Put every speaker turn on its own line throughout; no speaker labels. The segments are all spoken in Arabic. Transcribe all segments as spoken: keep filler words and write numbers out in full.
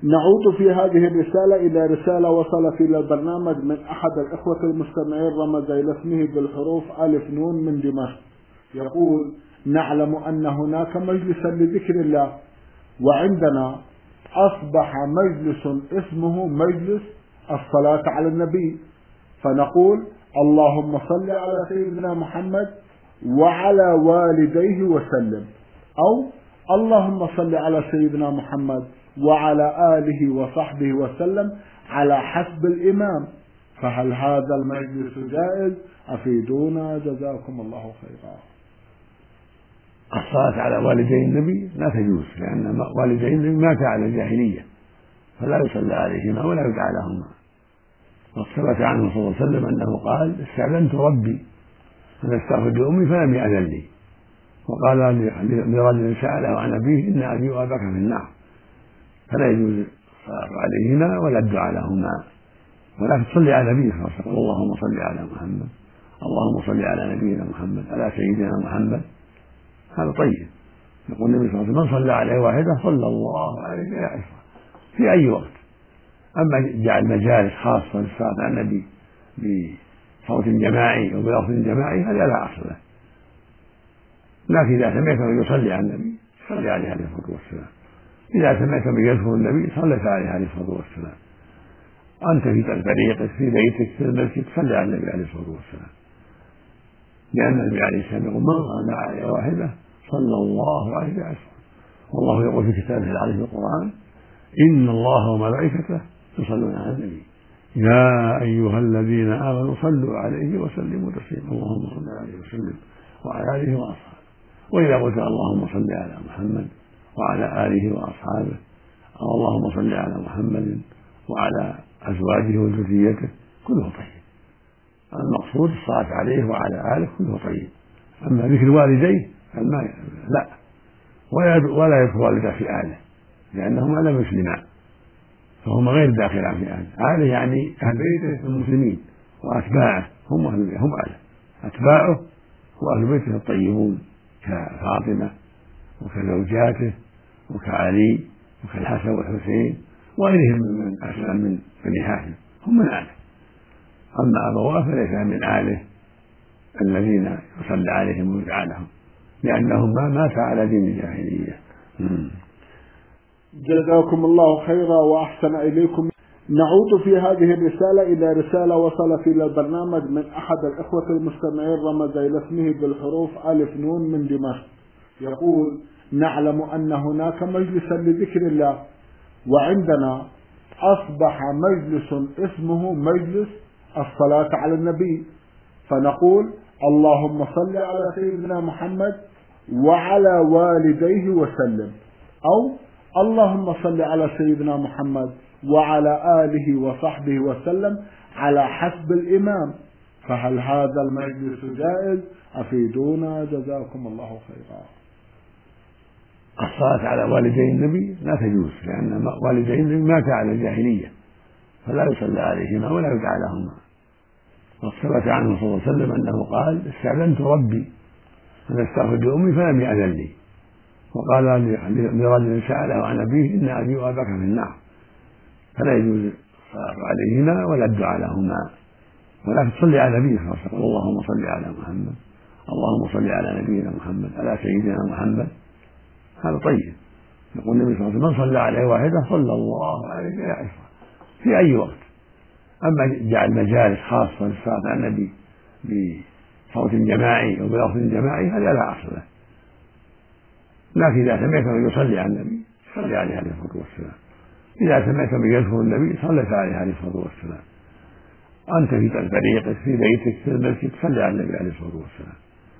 نعود في هذه الرسالة إلى رسالة وصلت إلى البرنامج من أحد الإخوة المستمعين رمز إلى اسمه بالحروف ألف نون من دمشق. يقول: نعلم أن هناك مجلسا لذكر الله، وعندنا أصبح مجلس اسمه مجلس الصلاة على النبي، فنقول: اللهم صل على سيدنا محمد وعلى والديه وسلم، أو اللهم صل على سيدنا محمد وعلى آله وصحبه وسلم على حسب الإمام. فهل هذا المجلس جائز؟ أفيدونا جزاكم الله خيرا.
الصلاة على والدي النبي لا تجوز، لأن والدي النبي ماتا على الجاهلية، فلا يصلى عليهما ولا يدعى لهما. وثبت عنه صلى الله عليه وسلم أنه قال: استأذنت ربي أن أستغفر لأمي فلم يأذن لي. وقال لرجل سأله عن أبيه: إن أبي وأباك في النار. فلا يجوز الصلاة عليهما ولا الدعاء لهما، ولكن تصلي على النبي صلى الله عليه وسلم: اللهم صل على محمد، اللهم صل على نبينا محمد، على سيدنا محمد. هذا طيب. يقول النبي صلى الله عليه وسلم: من صلى عليه واحدة صلى الله عليه وسلم في أي وقت. أما جعل مجالس خاصة للصلاة على النبي بصوت جماعي أو بلفظ جماعي هذا لا أصل له، لكن إذا سمعت من يصلي على النبي صلي عليه عليه الصلاة والسلام. إذا سمعت من يذكر النبي صليت عليه عليه الصلاة والسلام. أنت في فريقك في بيتك في المسجد صلي على النبي عليه الصلاة والسلام، لأن النبي عليه السلام يقول: من صلى عليه واحدة صلى الله عليه وسلم. والله يقول في كتابه العزيز القرآن: إن الله وملائكته يصلون على النبي يا أيها الذين آمنوا صلوا عليه وسلموا تسليما. اللهم صل عليه وسلم وعلى آله وأصحابه. وإذا قلت اللهم صل على محمد وعلى آله وأصحابه، أو اللهم صل على محمد وعلى أزواجه وذريته، كله طيب. المقصود الصلاة عليه وعلى آله كله طيب. أما ذكر والديه فما لا، ولا يذكر والده في آله، لأنهما لم يسلما، فهما غير داخل في آله. آله يعني أهل بيته المسلمين، وأتباعه هم أهل بيته، هم آله. أتباعه وأهل بيته الطيبون كفاطمة وكزوجاته وكعلي وكالحسن والحسين وغيرهم من أسلم من بني هاشم، هم من آله. أما أبواه فليس من آله الذين يصلى عليهم ويدعى لهم، لأنهم ما مات على دين الجاهلية.
جزاكم الله خيرا وأحسن إليكم. نعود في هذه الرسالة إلى رسالة وصلت إلى البرنامج من أحد الإخوة المستمعين رمز إلى اسمه بالحروف ألف نون من دمشق. يقول: نعلم أن هناك مجلسا لذكر الله، وعندنا أصبح مجلس اسمه مجلس الصلاة على النبي، فنقول: اللهم صل على سيدنا محمد وعلى والديه وسلم، أو اللهم صل على سيدنا محمد وعلى آله وصحبه وسلم على حسب الإمام. فهل هذا المجلس جائز؟ أفيدونا جزاكم الله خيرا.
الصلاة على والدي النبي لا تجوز، لأن والدي النبي ماتا على الجاهلية، فلا يصلى عليهما ولا يدعى لهما. وثبت عنه صلى الله عليه وسلم أنه قال: استأذنت ربي أن أستغفر لأمي فلم يأذن لي. وقال لرجل سأله عن أبيه: إن أبي وأباك في النار. فلا يجوز الصلاة عليهما ولا الدعاء لهما، ولكن تصلي على النبي صلى الله عليه وسلم: اللهم صل على محمد، اللهم صل على نبينا محمد، على سيدنا محمد. هذا طيب. يقول النبي صلى الله عليه وسلم: من صلى عليه واحدة صلى الله عليه وسلم في أي وقت. أما جعل مجالس خاصة للصلاة على النبي بصوت جماعي أو بلفظ جماعي هذا لا أصل له، لكن إذا سمعت من يصلي على النبي صلي عليه عليه الصلاة والسلام. إذا سمعت من يذكر النبي صليت عليه عليه الصلاة والسلام. أنت في فريقك في بيتك في المسجد صلي على النبي عليه الصلاة والسلام،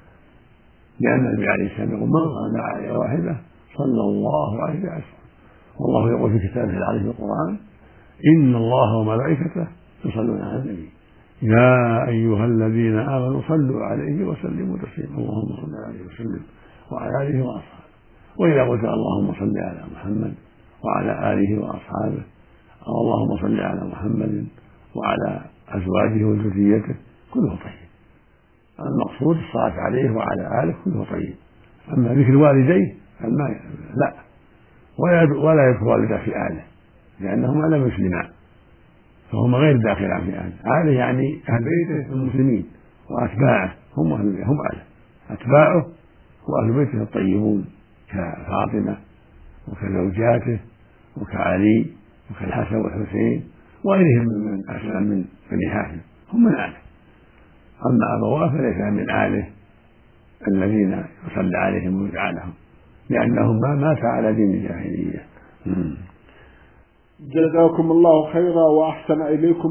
لأن النبي عليه السلام يقول: من صلى عليه واحدة صلى الله عليه وسلم. والله يقول في كتابه العزيز القرآن: إن الله وملائكته يصلون على النبي يا أيها الذين آمنوا صلوا عليه وسلموا تسليما. اللهم صل عليه وسلم وعلى آله وأصحابه. وإذا قلت اللهم صل على محمد وعلى آله وأصحابه، أو اللهم صل على محمد وعلى أزواجه وذريته، كله طيب. المقصود الصلاة عليه وعلى آله كله طيب. أما ذكر والديه فما لا، ولا يذكر والده في آله، لأنهما لم يسلما، فهما غير داخل في آله. آله يعني أهل بيته المسلمين وأتباعه، هم أهل هم أهله، أتباعه وأهل بيته الطيبون كفاطمة وكزوجاته وكعلي وكالحسن والحسين وغيرهم من أسلم من بني هاشم، هم من آله. أما أبواه فليس من آله الذين يصلى عليهم ويدعى لهم، لأنهم ما مات على دين الجاهلية.
جزاكم الله خيرا وأحسن إليكم.